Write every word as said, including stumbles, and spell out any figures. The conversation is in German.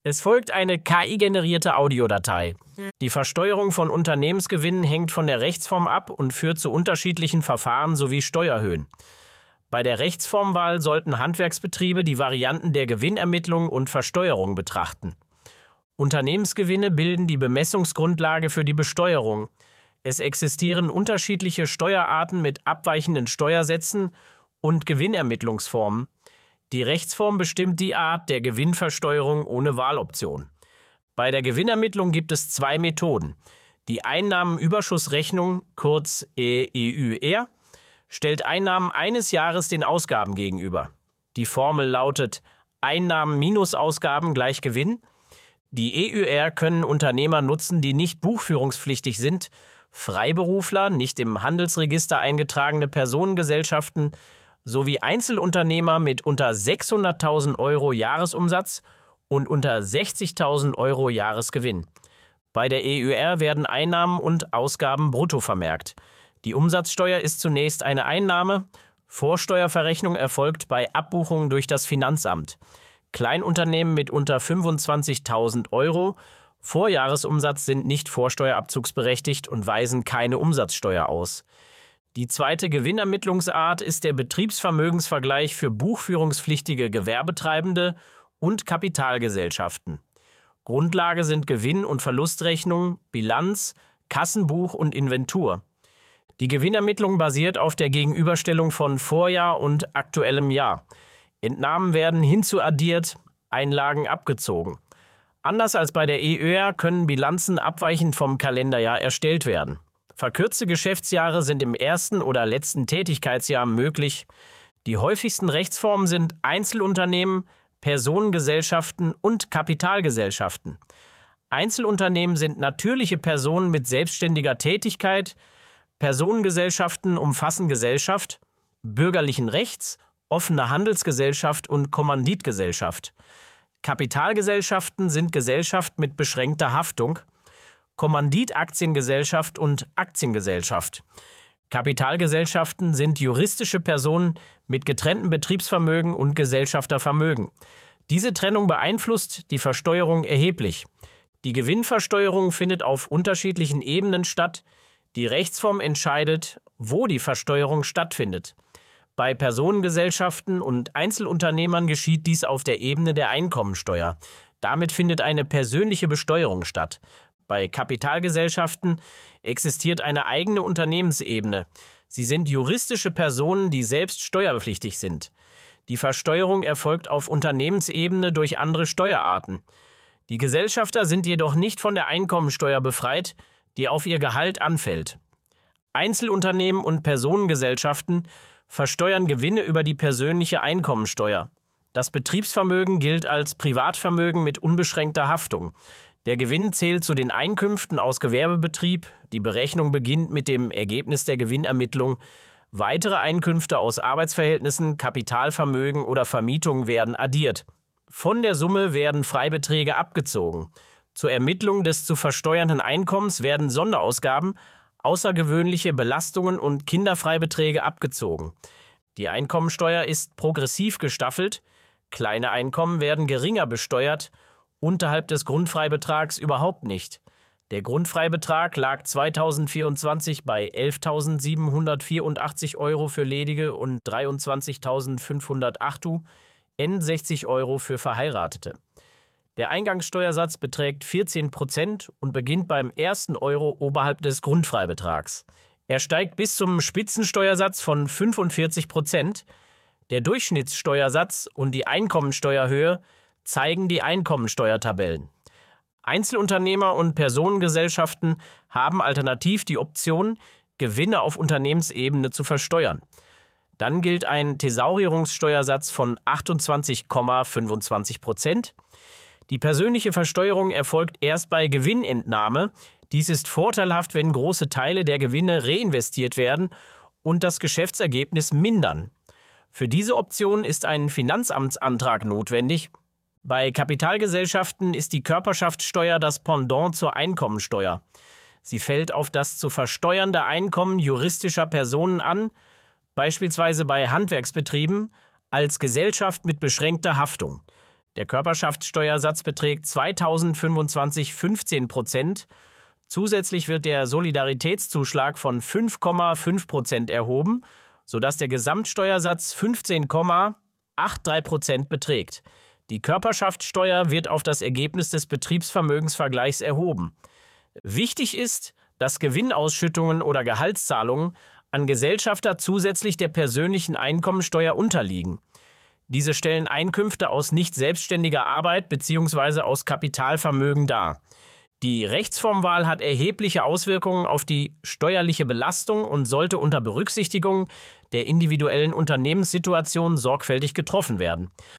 Es folgt eine K I-generierte Audiodatei. Die Versteuerung von Unternehmensgewinnen hängt von der Rechtsform ab und führt zu unterschiedlichen Verfahren sowie Steuerhöhen. Bei der Rechtsformwahl sollten Handwerksbetriebe die Varianten der Gewinnermittlung und Versteuerung betrachten. Unternehmensgewinne bilden die Bemessungsgrundlage für die Besteuerung. Es existieren unterschiedliche Steuerarten mit abweichenden Steuersätzen und Gewinnermittlungsformen. Die Rechtsform bestimmt die Art der Gewinnversteuerung ohne Wahloption. Bei der Gewinnermittlung gibt es zwei Methoden. Die Einnahmenüberschussrechnung, kurz E U R, stellt Einnahmen eines Jahres den Ausgaben gegenüber. Die Formel lautet Einnahmen minus Ausgaben gleich Gewinn. Die E U R können Unternehmer nutzen, die nicht buchführungspflichtig sind, Freiberufler, nicht im Handelsregister eingetragene Personengesellschaften sowie Einzelunternehmer mit unter sechshunderttausend Euro Jahresumsatz und unter sechzigtausend Euro Jahresgewinn. Bei der E U R werden Einnahmen und Ausgaben brutto vermerkt. Die Umsatzsteuer ist zunächst eine Einnahme, Vorsteuerverrechnung erfolgt bei Abbuchung durch das Finanzamt. Kleinunternehmen mit unter fünfundzwanzigtausend Euro Vorjahresumsatz sind nicht vorsteuerabzugsberechtigt und weisen keine Umsatzsteuer aus. Die zweite Gewinnermittlungsart ist der Betriebsvermögensvergleich für buchführungspflichtige Gewerbetreibende und Kapitalgesellschaften. Grundlage sind Gewinn- und Verlustrechnung, Bilanz, Kassenbuch und Inventur. Die Gewinnermittlung basiert auf der Gegenüberstellung von Vorjahr und aktuellem Jahr. Entnahmen werden hinzuaddiert, Einlagen abgezogen. Anders als bei der E U R können Bilanzen abweichend vom Kalenderjahr erstellt werden. Verkürzte Geschäftsjahre sind im ersten oder letzten Tätigkeitsjahr möglich. Die häufigsten Rechtsformen sind Einzelunternehmen, Personengesellschaften und Kapitalgesellschaften. Einzelunternehmen sind natürliche Personen mit selbstständiger Tätigkeit. Personengesellschaften umfassen Gesellschaft, bürgerlichen Rechts, offene Handelsgesellschaft und Kommanditgesellschaft. Kapitalgesellschaften sind Gesellschaft mit beschränkter Haftung, Kommanditaktiengesellschaft und Aktiengesellschaft. Kapitalgesellschaften sind juristische Personen mit getrenntem Betriebsvermögen und Gesellschaftervermögen. Diese Trennung beeinflusst die Versteuerung erheblich. Die Gewinnversteuerung findet auf unterschiedlichen Ebenen statt. Die Rechtsform entscheidet, wo die Versteuerung stattfindet. Bei Personengesellschaften und Einzelunternehmern geschieht dies auf der Ebene der Einkommensteuer. Damit findet eine persönliche Besteuerung statt. Bei Kapitalgesellschaften existiert eine eigene Unternehmensebene. Sie sind juristische Personen, die selbst steuerpflichtig sind. Die Versteuerung erfolgt auf Unternehmensebene durch andere Steuerarten. Die Gesellschafter sind jedoch nicht von der Einkommensteuer befreit, die auf ihr Gehalt anfällt. Einzelunternehmen und Personengesellschaften versteuern Gewinne über die persönliche Einkommensteuer. Das Betriebsvermögen gilt als Privatvermögen mit unbeschränkter Haftung. Der Gewinn zählt zu den Einkünften aus Gewerbebetrieb. Die Berechnung beginnt mit dem Ergebnis der Gewinnermittlung. Weitere Einkünfte aus Arbeitsverhältnissen, Kapitalvermögen oder Vermietung werden addiert. Von der Summe werden Freibeträge abgezogen. Zur Ermittlung des zu versteuernden Einkommens werden Sonderausgaben, außergewöhnliche Belastungen und Kinderfreibeträge abgezogen. Die Einkommensteuer ist progressiv gestaffelt. Kleine Einkommen werden geringer besteuert, unterhalb des Grundfreibetrags überhaupt nicht. Der Grundfreibetrag lag zweitausendvierundzwanzig bei elftausendsiebenhundertvierundachtzig Euro für Ledige und dreiundzwanzigtausendfünfhundert Achtu, sechzig Euro für Verheiratete. Der Eingangssteuersatz beträgt vierzehn Prozent und beginnt beim ersten Euro oberhalb des Grundfreibetrags. Er steigt bis zum Spitzensteuersatz von fünfundvierzig Prozent. Der Durchschnittssteuersatz und die Einkommensteuerhöhe zeigen die Einkommensteuertabellen. Einzelunternehmer und Personengesellschaften haben alternativ die Option, Gewinne auf Unternehmensebene zu versteuern. Dann gilt ein Thesaurierungssteuersatz von achtundzwanzig Komma fünfundzwanzig Prozent. Die persönliche Versteuerung erfolgt erst bei Gewinnentnahme. Dies ist vorteilhaft, wenn große Teile der Gewinne reinvestiert werden und das Geschäftsergebnis mindern. Für diese Option ist ein Finanzamtsantrag notwendig. Bei Kapitalgesellschaften ist die Körperschaftssteuer das Pendant zur Einkommensteuer. Sie fällt auf das zu versteuernde Einkommen juristischer Personen an, beispielsweise bei Handwerksbetrieben, als Gesellschaft mit beschränkter Haftung. Der Körperschaftssteuersatz beträgt zweitausendfünfundzwanzig Komma fünfzehn Prozent. Zusätzlich wird der Solidaritätszuschlag von fünf Komma fünf Prozent erhoben, sodass der Gesamtsteuersatz fünfzehn Komma dreiundachtzig Prozent beträgt. Die Körperschaftssteuer wird auf das Ergebnis des Betriebsvermögensvergleichs erhoben. Wichtig ist, dass Gewinnausschüttungen oder Gehaltszahlungen an Gesellschafter zusätzlich der persönlichen Einkommensteuer unterliegen. Diese stellen Einkünfte aus nicht selbstständiger Arbeit bzw. aus Kapitalvermögen dar. Die Rechtsformwahl hat erhebliche Auswirkungen auf die steuerliche Belastung und sollte unter Berücksichtigung der individuellen Unternehmenssituation sorgfältig getroffen werden.